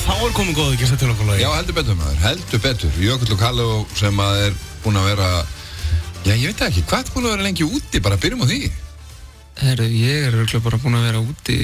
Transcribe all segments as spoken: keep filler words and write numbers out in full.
þá er komin góð ekki að setja okkur lagi. Já, heldur betur maður, heldur betur. Jökull og Kalló sem að er búin að vera, já, ég veit ekki, hvað er búin að vera lengi úti, bara byrjum á því? Herru, ég er örugglega bara búin að vera úti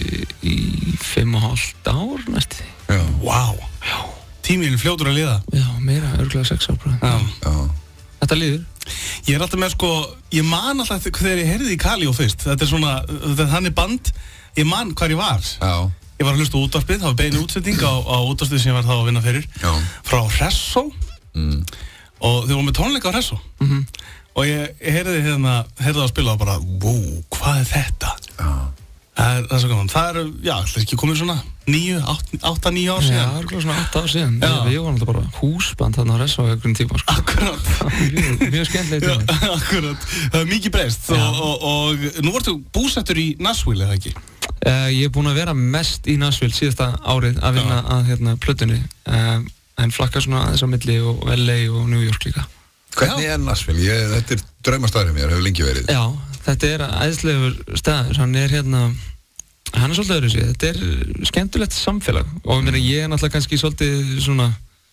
í fimm og hálft ár næstu því. Já. Vá. Já. Tíminn fljótur að líða. Já, meira, örugglega sex ár bara. Já. Já. Þetta líður. Ég er alltaf með sko, ég man alltaf þegar ég heyrði í Kalló fyrst. Þetta er svona, þetta er þannig band, ég man hvar ég var. Já. Ég var að hlusta á útvarpið, það var bein útsending á, á útvarpið sem ég var þá að vinna fyrir. Já. Frá Hressó. Mm. Og þau voru með tónleika á Hressó. Mhm. Og ég, ég heyrði hérna, heyrði það að spila og bara, wow, hvað er þetta? Já. Það er, það er svo gaman. Það er, já, það er ekki komið svona níu, átta, níu ár síðan. Já, örugglega svona átta ár síðan. Já. Við, við vorum alltaf bara húsband þarna á Hressó á einhverjum tíma, sko. Akkurat. Mjög, mjög skemmtilegt Já, tíma. akkurat. Það er mikið breyst. Og, og, og nú ertu búsettur í Nashville, eða ekki? Uh, ég er búin að vera mest í Nashville síðasta árið að vinna Já. að hérna plötunni. Uh, en flakka svona aðeins á milli og L A og New York líka. Hvernig er Nashville? Ég, þetta er draumastæður mér, hefur lengi verið. Já, þetta er æðislegur staður. Hann er hérna, hann er svolítið öðru sig. Þetta er skemmtilegt samfélag og mm. ég er náttúrulega kannski svolítið svona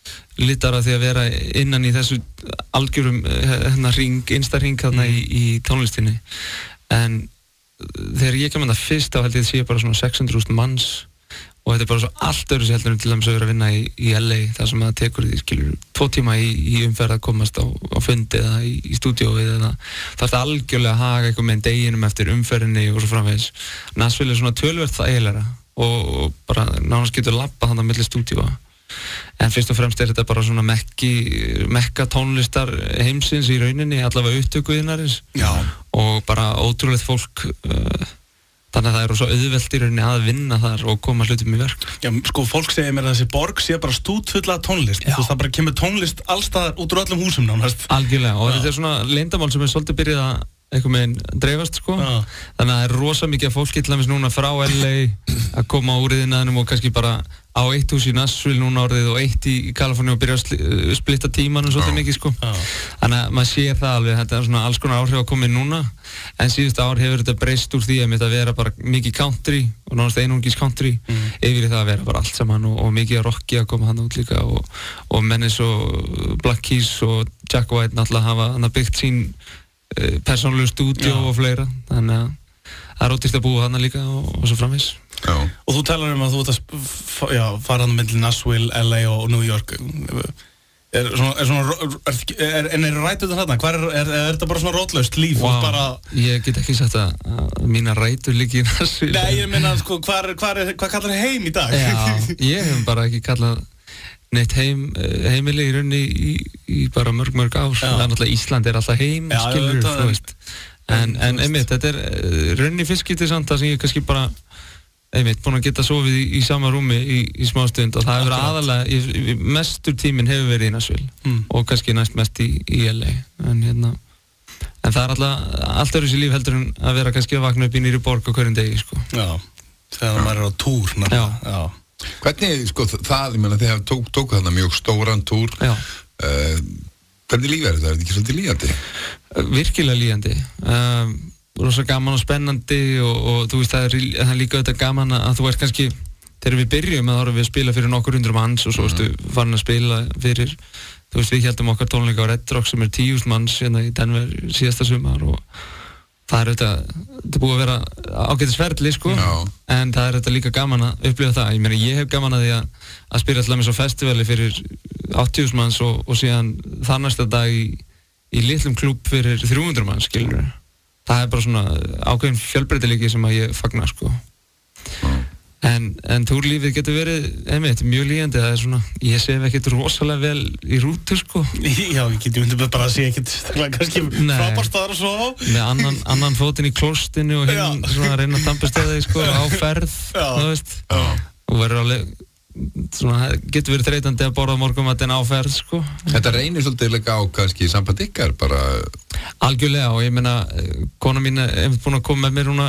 litara því að vera innan í þessu algjörum hérna ring, innsta ring hérna mm. í, í tónlistinni. En þegar ég kem að það fyrst þá held ég að sé bara svona sex hundruð þúsund manns og þetta er bara svo allt öðru sig heldur en til dæmis að vera að vinna í, í L A þar sem það tekur því skilur tvo tíma í, í umferð að komast á, á fundi eða í, í stúdíóið eða það er algjörlega að haga eitthvað með deginum eftir umferðinni og svo framvegis. Nashville er svona töluvert þægilegra og, og bara nánast getur labba þannig að milli stúdíóa. En fyrst og fremst er þetta bara svona mekki, mekka tónlistar heimsins í rauninni, allavega upptökuðinarins og bara ótrúlegt fólk uh, þannig að það er svo auðvelt í rauninni að vinna þar og koma hlutum í verk. Já, sko, fólk segir mér að þessi borg sé bara stútfulla tónlist. Þú veist, það bara kemur tónlist allstaðar út úr öllum húsum nánast. Algjörlega, og Já. þetta er svona leyndamál sem er svolítið byrjað að einhvern veginn dreifast, sko. Já. Þannig að það er rosa mikið að fólki til dæmis núna frá L A að koma úr iðnaðinum og kannski bara á eitt hús í Nashville núna orðið og eitt í Kaliforníu og byrja að sli- splitta tímanum svolítið mikið, sko. Já. Þannig að maður sér það alveg, þetta er svona alls konar áhrif að koma inn núna, en síðustu ár hefur þetta breyst úr því að mitt að vera bara mikið country og nánast einungis country Mm. yfir í það að vera bara allt saman og, og mikið rocki að koma hann út líka og, og menn eins og Black Keys og Jack White náttúrulega hafa hann að byggt sín uh, persónulegu stúdíó Já. og fleira, þannig að það er ódýrt að búa hann líka og, og svo framvegis. Já. Og þú talar um að þú ert að sp- f- já, fara hann milli Nashville, L A og New York. Er svona, er svona, er, er, en er rætur þarna? Hvað er, er, er þetta bara svona rótlaust líf? Þú ert bara... Ég get ekki sagt að, að mína rætur liggi í Nashville. Nei, ég meina, sko, hvað er, hvað er, hvað kallar heim í dag? Já, ég hef bara ekki kallað neitt heim, heimili í rauninni í, í bara mörg mörg ár. Já. Það er náttúrulega Ísland er alltaf heim, Já, skilur, þetta- þú veist. En, en einmitt, þetta er eh, rauninni fyrstskipti samt það sem ég kannski bara einmitt, búin að geta sofið í, í sama rúmi í, í smá stund og það hefur Akkurat. aðalega, ég, ég- mestur tíminn hefur verið í Nashville Mm. og kannski næst mest í, í L A. En hérna, en það er alltaf, allt öðru sér líf heldur en að vera kannski að vakna upp í nýri borg á hverjum degi, sko. Já, þegar maður er á túr. nefnilega. Já. Hvernig, sko, það, ég meina, þið hafa tók, tók þarna mjög stóran túr. Já. Uh, hvernig líf er þetta? Er þetta ekki svolítið lífandi? Virkilega líðandi. Um, rosa gaman og spennandi og, og þú veist það er, það er líka auðvitað gaman að þú ert kannski þegar við byrjum að þá erum við að spila fyrir nokkur hundruð manns og svo ertu farin að spila fyrir þú veist við héldum okkar tónleika á Red Rock sem er tíu þúsund manns hérna í Denver síðasta sumar og það er auðvitað þetta er búið að vera ágætis ferli sko Já. en það er auðvitað líka gaman að upplifa það ég meina ég hef gaman að því að, að spila alltaf með svo festivali fyrir áttatíu þúsund manns og, og síðan þar næsta dag í, í litlum klúbb fyrir þrjú hundruð manns skilur það er bara svona ákveðin fjölbreytileiki sem að ég fagna sko Mm. en, en túrlífið getur verið einmitt mjög líðandi, það er svona ég sef ekkert rosalega vel í rútu sko Já, ég get, ég myndi bara að sé ekkert kannski Nei. frábær staðar og svo á með annan, annan fótinn í klóstinu og hinn Já. svona að reyna að tampast eða sko á ferð, Já. þú veist Já. og verður alveg svona, getur verið þreytandi að borða morgunmatinn á ferð sko Þetta reynir svolítið líka á kannski samband ykkar bara algjörlega og ég meina kona mín er einmitt búin að koma með mér núna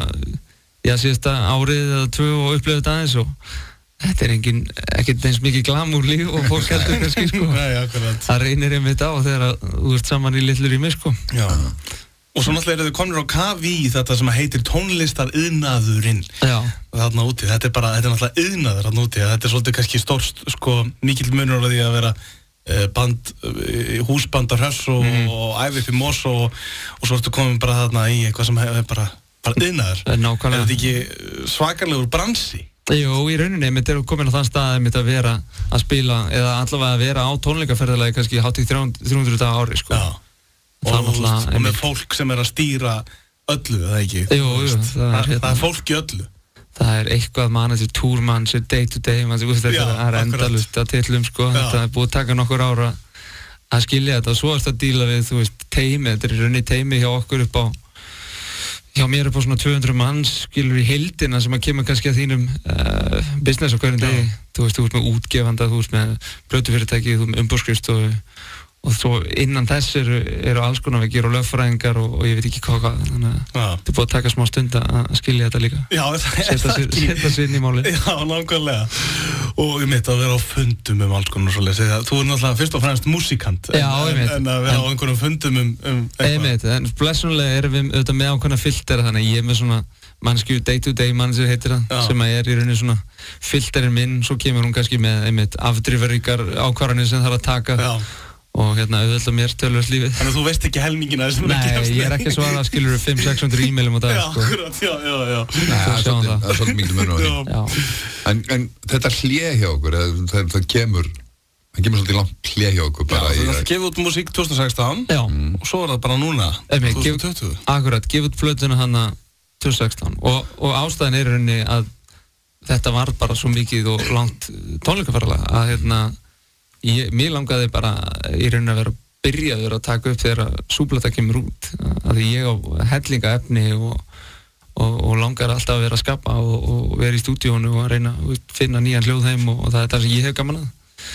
já síðasta árið eða tvö og upplifði þetta aðeins og þetta er engin, ekkert eins mikið glamúr líf og fólk heldur kannski sko Nei, akkurat það reynir einmitt á þegar að þú ert saman í litlu rými sko Já, Og svo náttúrulega eru þau komnir á kaf í þetta sem heitir tónlistariðnaðurinn. Já. Þarna úti, þetta er bara, þetta er náttúrulega iðnaður þarna úti. Þetta er svolítið kannski stórst, sko, mikill munur á því að vera uh, band, uh, húsband á Hröss og, mm. og æfi upp í Mós og, og svo ertu komin bara þarna í eitthvað sem er bara, bara iðnaður. Nákvæmlega. Er þetta ekki svakalegur bransi? Jú, í rauninni, mitt er komin á þann stað mitt að vera að spila, eða allavega að vera á tónleikaferðalagi kannski hátt í þrjú hundruð daga ári, sko. Já. Og, og með fólk sem er að stýra öllu, eða ekki? Jú, jú, það er, hérna, það er fólk í öllu. Það er eitthvað manager, túrmanager, day to day, man, veist, já, það er endalust að tillum, sko. Já. Þetta er búið að taka nokkur ára að skilja þetta og svo er þetta að díla við, þú veist, teimi, þetta er í rauninni teimi hjá okkur upp á, hjá mér upp á svona tvö hundruð manns, skilur í heildina sem að kemur kannski að þínum uh, business á hverjum degi. Þú veist, þú veist með útgefanda, þú veist með plötufyrirtæki, þú veist með umbúðskrifstofu. Og svo innan þess eru, eru alls konar vekkir og lögfræðingar og, og ég veit ekki hvað, þannig að þetta er búið að taka smá stund að skilja þetta líka. Já, það er það ekki. Setja sér inn í málið. Já, nákvæmlega. Og ég mitt að vera á fundum um alls konar svo leiðis. Þú er náttúrulega fyrst og fremst músíkant. Já, ég mitt. En að vera en, á einhverjum fundum um, um eitthvað. Ég mitt, en blessunlega erum við auðvitað með ákveðna filter, þannig að ég er með svona mannskju day to day manager heitir það, já. Sem að er í rauninni svona filterinn minn, svo kemur hún kannski með einmitt afdrifaríkar ákvarðanir sem þarf að taka. Já. Og hérna auðvitað mér tölvöld lífið. Þannig að þú veist ekki helmingina þessum Nei, ég er ekki að svara, skilur fimm til sex hundruð e-mailum á dag, já, sko. Akkurat, já, já, já. Nei, það er svolítið, það er svolítið mikil munur á því. En, en þetta hlé hjá okkur, það, það kemur, það kemur svolítið langt hlé hjá okkur bara. Já, þú ætti að gefa út músík tvö þúsund og sextán já. Og svo er það bara núna, Emi, tvö þúsund og tuttugu. Akkurat, gefa út plötuna hana tvö þúsund og sextán og, og ástæðan er í rauninni að þetta var bara svo mikið og langt tónleikaferðalag að hérna, ég, mér langaði bara í rauninni að vera byrjaður að taka upp þegar súplata kemur út að því ég á hellinga efni og, og, og langar alltaf að vera að skapa og, og vera í stúdíónu og að reyna að finna nýjan hljóð heim og, og það er það sem ég hef gaman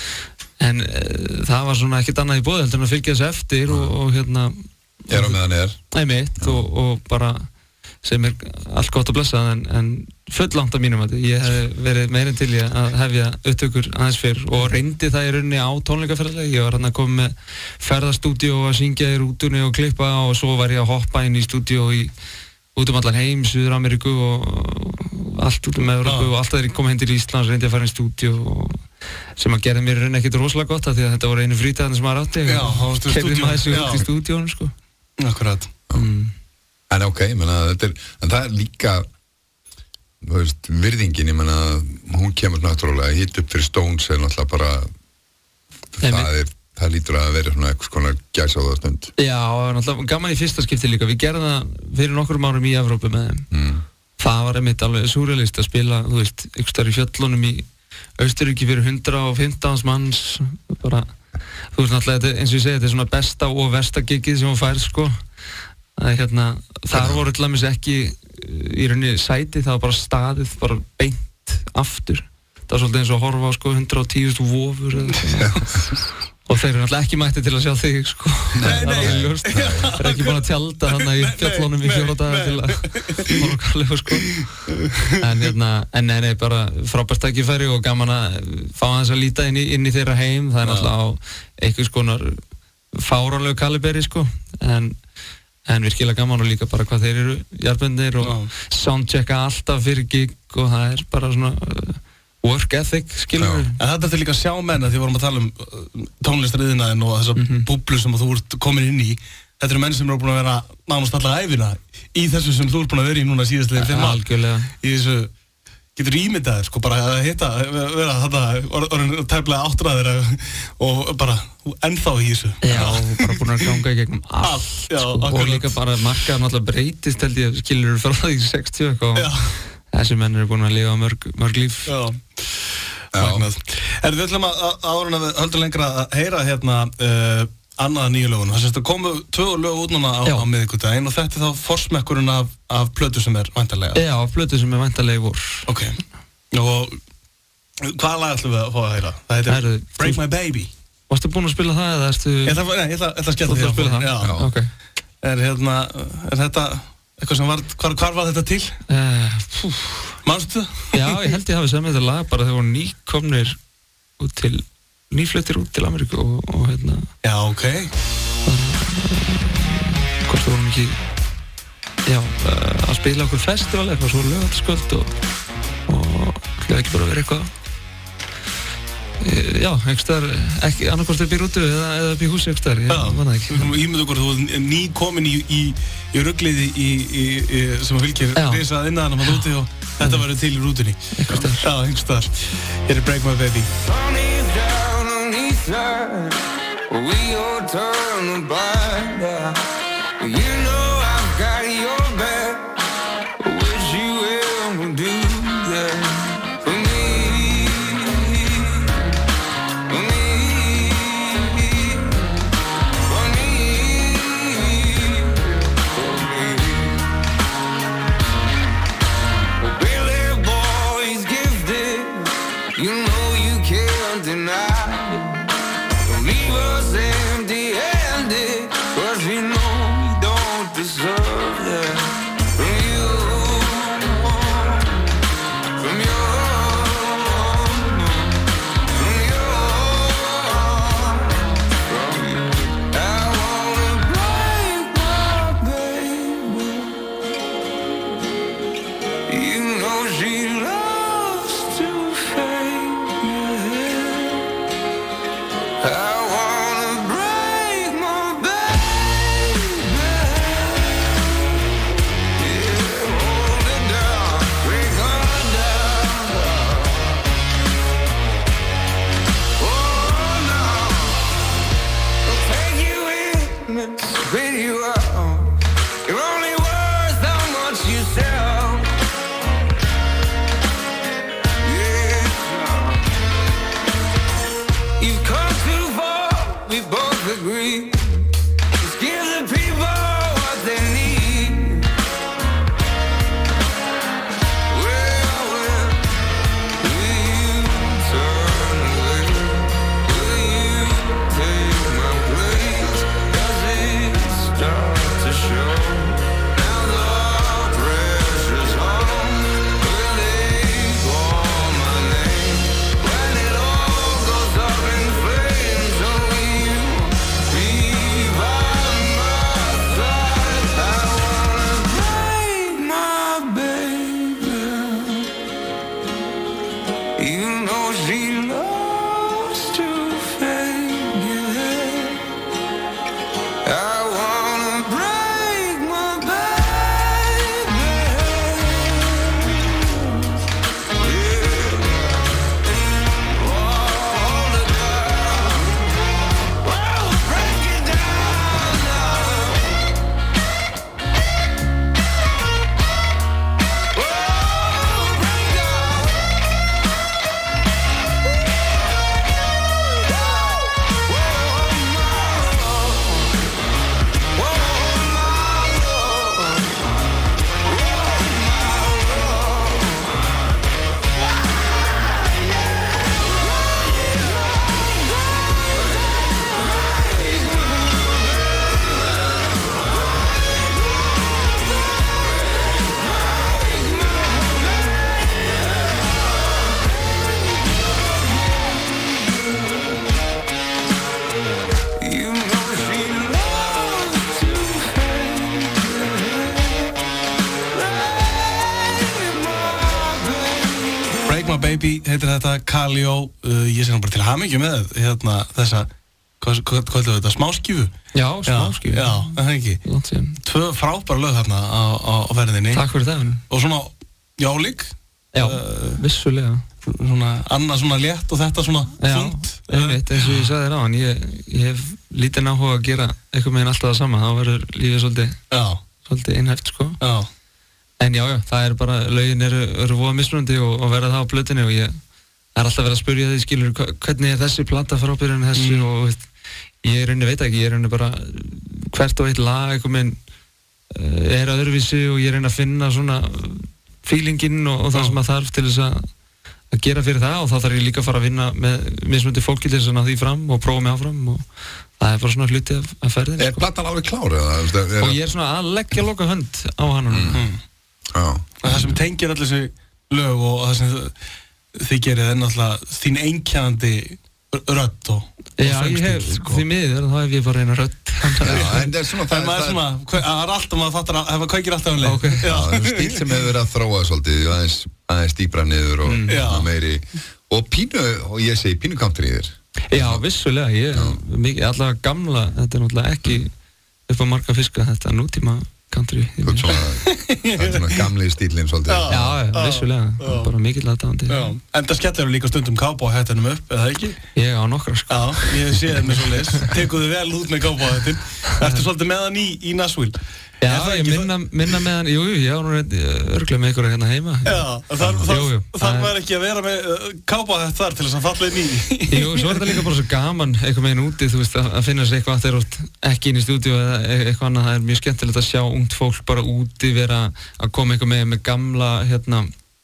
að en e, það var svona ekkert annað í boði heldur en að fylgja þessu eftir og, og hérna er á meðan er einmitt og, og bara sem er allt gott að blessa en, en full langt af mínum að ég hef verið meirinn til ég að hefja upptökur aðeins fyrr og reyndi það í rauninni á tónleikaferðalagi. Ég var hann að koma með ferðastúdíó að syngja í rútunni og klippa og svo var ég að hoppa inn í stúdíó í út um allan heim, Suður Ameríku og, og allt út um Evrópu og alltaf þegar ég kom heim til Íslands reyndi að fara í stúdíó sem að gera mér í rauninni ekkert rosalega gott að því að þetta voru einu frítaðan sem maður átti og keyrði maður þessu út í stúdíónu sko. Akkurat. Mm. En ok, ég menna, þetta er, en það er líka, þú veist, virðingin, ég menna, hún kemur náttúrulega hitt upp fyrir Stones er náttúrulega bara, það er, það lítur að vera svona eitthvað svona gæsáðastund. Já, náttúrulega gaman í fyrsta skipti líka, við gerðum það fyrir nokkrum árum í Evrópu með þeim. Mm. Það var einmitt alveg súrrealist að spila, þú veist, ykkur starf í fjöllunum í Austurríki fyrir hundrað og fimmtán manns, bara, þú veist náttúrulega, þetta, eins og ég segi, þetta er svona besta og versta gigið sem hún fær, sko. Að, hérna, þar voru til dæmis ekki í rauninni sæti, það var bara staðið bara beint aftur það var svolítið eins og að horfa á sko hundrað og tíu þúsund vofur og þeir eru náttúrulega ekki mætti til að sjá þig sko nei, það er alveg ljóst þeir eru ekki búin að tjalda hann í fjöllunum í fjóra daga til að horfa kallega sko en hérna, en nei, nei, bara frábært tækifæri og gaman að fá aðeins að líta inn í, inn í þeirra heim það er náttúrulega á einhvers konar fáránlegu kaliberi sko en en virkilega gaman og líka bara hvað þeir eru jarðbundir og no. soundchecka alltaf fyrir gig og það er bara svona uh, work ethic, skilur við. En þetta er líka að sjá menn að því vorum að tala um uh, tónlistriðinaðinn og þessa mm-hmm. búblu sem þú ert komin inn í. Þetta eru menn sem eru búin að vera nánast alla ævina í þessu sem þú ert búin að vera í núna síðastlega fimm ár. Algjörlega. Í þessu, getur ímyndaðir, sko, bara að hitta, vera þetta, orðin tæplega áttræðir og bara ennþá í þessu. Já, bara búin að ganga í gegnum allt, allt já, sko, og líka bara markaðan alltaf breytist, held ég, skilur frá því sextíu eitthvað og þessi menn eru búin að lifa mörg, mörg líf. Já, magnað. Er við ætlum að áður en að við höldum lengra að heyra hérna uh, annað nýju lögunum. Það sést að komu tvö lög út núna á, á miðvikudaginn og þetta er þá forsmekkurinn af, af plötu sem er væntanlega. Já, plötu sem er væntanlega í vor. Ok. Og hvað lag ætlum við að fá að heyra? Það heitir Heru, Break My Baby. Varstu búinn að spila það eða erstu... Ég ætla, nei, ég ætla, ég ætla að skella því að spila það. Já. Já. Okay. Er, hérna, er þetta eitthvað sem var, hvar, hvar var þetta til? Uh, Manstu? Já, ég held ég hafi samið þetta lag bara þegar voru nýkomnir út til, nýfluttir út til Ameríku og, og hérna... Já, ok. hvort þú vorum ekki já, að spila okkur festival eitthvað svo laugardagskvöld og, og hljóða ekki bara verið eitthvað já, einhverstaðar ekki annarkvort upp í rútu eða, eða upp í húsi einhverstaðar, ég manna ekki Ég myndi okkur, þú er ný komin í, í, í ruggliði í, í, í, sem fylgir risað innan að maður úti og þetta verður til í rútunni einhverstaðar Já, einhverstaðar Hér er Break My Baby Sun is down on the east side We all turn the blind eye You know I've got your back Wish you ever do that For me For me For me For me Billy boy's gifted You know you can't deny Leave us empty-handed Cause we know we don't deserve that From you From you From you From you I wanna break my baby You know she loves to fake I wanna break my baby Yeah, hold it down, break her down Oh no I'll take you in and spit you out You're only worth how much you sell Yeah You've come too far, we both agree. Just give the people what they need. Well, well, will you turn away? Will you take my place? Does it start to show? Now the pressure's on. Will they call my name? When it all goes up in flames, oh, will you be by my side? I wanna break my baby. You know she loves to fake it. I wanna break my baby. Yeah. Hold it down. Well, break it down now. Well, break it down. You know she loves to fake it. Break My Baby heitir þetta Kaleo uh, Ég sé hann bara til hamingju með hérna þessa Hvað, hvað, hvað er þetta? Smáskífu? Já, smáskífu Já, já, það er ekki Langt síðan. Tvö frábæra lög þarna á, á, á ferðinni Takk fyrir það Og svona jálík Já, uh, vissulega Svona annað svona létt og þetta svona Já, þungt einmitt, eins og ég sagði þér á hann ég, ég hef lítinn áhuga að gera eitthvað meginn alltaf það sama, þá verður lífið svolítið Já, svolítið innhæft, sko já, en já, já, það er bara, lögin eru, eru voða mismunandi og, og verða það á plötunni og ég það er alltaf verið að spyrja því, skilur, hva- hvernig er þessi plata frábyrjun þessi Mm. og veist, ég er rauninni veit ekki, ég er rauninni bara hvert og eitt lag eitthvað meginn uh, er öðruvísi og ég reyna að finna svona feelinginn og, og það Já. sem að þarf til þess að að gera fyrir það og þá þarf ég líka að fara að vinna með mismunandi fólki til þess að ná því fram og prófa mig áfram og það er bara svona hluti af, af ferðinni Er sko. platan alveg klár eða? Er, er og ég er svona að leggja loka hönd á hann mm. mm. Já. Það sem tengir allir þessi lög og það sem þið gerir er náttúrulega þín einkennandi rödd og, og Já, ég hef, söngstíll, sko. því miður þá hef ég bara eina rödd Já, en það er svona Það er svona, það er alltaf, maður fattar að, það kveikir alltaf um leið. Okay. Já, það er stíl sem hefur verið að þróa svolítið, aðeins, aðeins dýbra niður og mm. meiri, og pínu, og ég segi pínu country yfir. Já, vissulega, ég, mikið, allavega gamla, þetta er náttúrulega ekki upp á marga fiska, þetta er nútíma country. Þú veit svona, það er svona gamli stílinn svolítið. Já, já, vissulega, já. Bara mikill aðdáandi. Já, en það skellur líka stundum cowboy-hættunum upp, eða ekki? Ég á nokkra, sko. Já, ég sé það með svo leys, tekuðu vel út með cowboy-hættin. Ertu svolítið með hann í, í Nashville? Já, ég minna, minna með hann, jú, jú, ég á nú örglega með ykkur hérna heima. Já, þar maður ekki að vera með cowboy-hætt þar til þess að falla inn í. Jú, svo er þetta líka bara svo gaman, eitthvað meginn úti, þú veist, að finna sér eitthvað þegar þú ert ekki inn í stúdíu eða eitthvað annað, það er mjög skemmtilegt að sjá ungt fólk bara úti vera að koma eitthvað með, með gamla, hérna,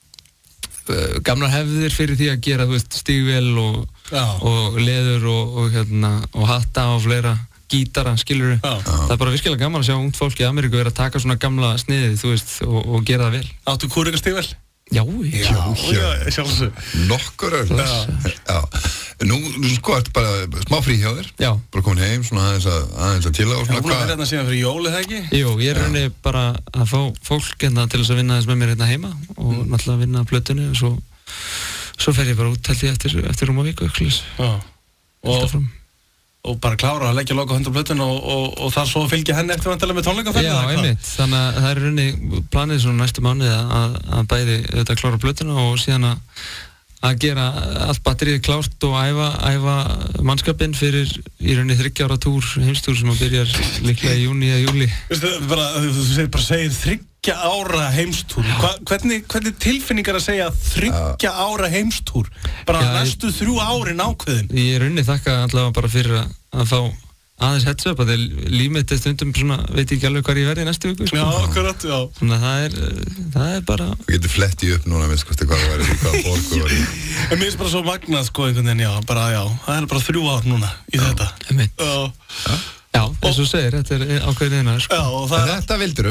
gamlar hefðir fyrir því að gera, þú veist, stígvél og, og leður og, og, hérna, og hatta og fleira. Gítara, skilur þú? Það er bara virkilega gaman að sjá ungt fólk í Ameríku vera að taka svona gamla sniðið, þú veist, og, og gera það vel. Áttu kúrikastígvél? Já, já, já, sjálfsög. Nokkur öll. Já. Nú, sko, ertu bara smá frí hjá þér? Já. Bara komin heim, svona aðeins að, aðeins að tila og svona. Já, hún er hérna síðan fyrir jól, eða ekki? Jú, ég er rauninni bara að fá fólk hérna til þess að vinna þess með mér hérna heima og mm. náttúrulega vinna plötunni og svo, svo fer ég bara út held ég eftir, eftir rúma viku, ekkert. Já. Og og bara klára að leggja loka hundar plötun og, og, og þar svo fylgja henni eftir vantilega með tónleikaferð. Já, einmitt. Þannig að það er rauninni planið svona næstu mánuði að, að bæði auðvitað klára plötuna og síðan að, að gera allt batterið klárt og æfa, æfa mannskapinn fyrir í rauninni þriggja ára túr, heimstúr sem að byrjar líklega í júni eða júli. Veistu, bara, þú segir bara segir þriggja ára heimstúr. Hva, hvernig, hvernig tilfinningar að segja þriggja ára heimstúr? Bara Já, næstu ég, þrjú árin ákveðin. Ég er rauninni þakka allavega bara fyrir að, að fá aðeins heads up að þegar líf mitt er stundum svona, veit ég ekki alveg hvað ég verði næstu viku, sko. Já, akkurat, já. Þannig að það er, það er bara... Þú getur flettið upp núna, minnst hvað það væri, hvað borg þú væri. En mér er bara svo magnað, sko, einhvern veginn, já, bara, já, það er bara þrjú ár núna í já. Þetta. Einmitt. Já. Já, eins og segir, þetta er ákveðin einar, sko. Já, og það er... Þetta vildiru.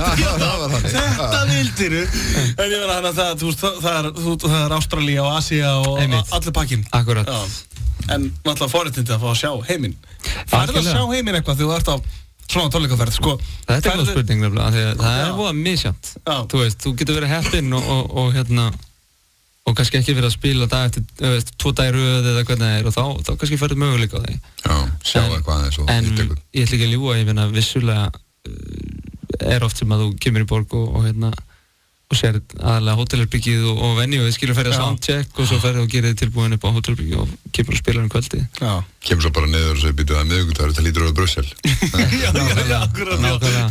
Þetta vildiru. En ég meina þannig að það, þú veist, það er, það er Ástralía og Asía og allir pakkinn. Akkurat. En náttúrulega forréttindi að fá að sjá heiminn. Það er að sjá heiminn eitthvað þegar þú ert á svona tónleikaferð, sko. Þetta er góð spurning nefnilega, því að það er voða misjafnt. Þú veist, þú getur verið heppinn og, og, og hérna, og kannski ekki verið að spila dag eftir, veist, tvo dagir röð eða hvernig það er og þá, þá kannski færðu möguleika á því. Já, sjá en, eitthvað aðeins og en ég ætla ekki að ljúga, ég finna vissulega uh, er oft sem að þú kemur í borg og, og hérna, og sér aðalega hótelherbyggið og, og venju og þið skilur ferðið að soundcheck og svo ferðið og gerir tilbúin upp á hótelherbyggið og kemur og spilar um kvöldi. Já. Kemur svo bara niður og svo býtu það miðvikudagur, þetta lítur á Brussel. Já, nákvæmlega, akkurat.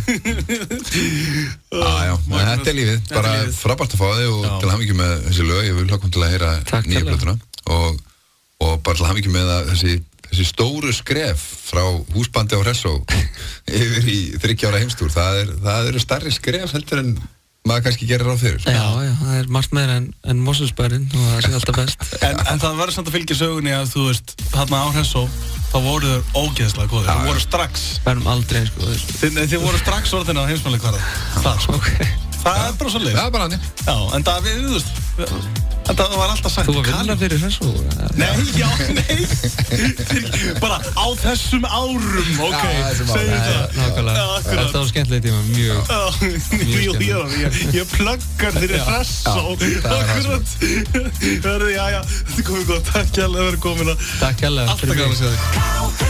Já, þetta er lífið, bara frábært að fá þig og til hamingju með þessi lög, ég vil hlokkum til að heyra nýja plötuna og, og bara til hamingju með að þessi, þessi stóru skref frá húsbandi á Hressó yfir í þriggja ára heimstúr, það er, það eru stærri skref heldur en maður kannski gerir ráð fyrir. Já, já, það er margt meira en, en Mosfellsbærinn og það sé alltaf best. En, en það verður samt að fylgja sögunni að þú veist, þarna á Hressó, þá voru þau ógeðslega góðir. Þau voru strax. Verðum aldrei, sko. Þið, þið voru strax orðin á heimsmælikvarða. Það, sko. Okay. Það er bara svo leið. Það er bara hann. Já, en það, við, þú veist, en það var alltaf sagt. Þú var vinna fyrir Hressó? Nei, já, nei. Bara á þessum árum, ok. Segjum það. Nákvæmlega. Þetta var skemmtilegt tíma, mjög. Jú, jú, ég pluggar fyrir Hressó. Akkurat. Verði, já, já, þetta er komið gott. Takk hérlega að vera komin að. Takk hérlega. Alltaf gaman að sjá þig.